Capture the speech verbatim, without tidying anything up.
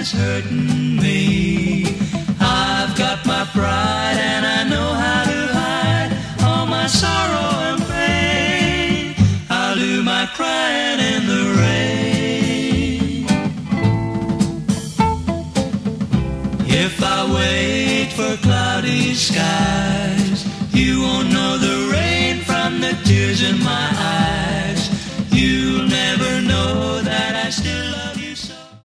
is hurting me. I've got my pride and I know how to hide all my sorrow and pain. I'll do my crying in the rain. If I wait for cloudy skies, you won't know the rain from the tears in my eyes.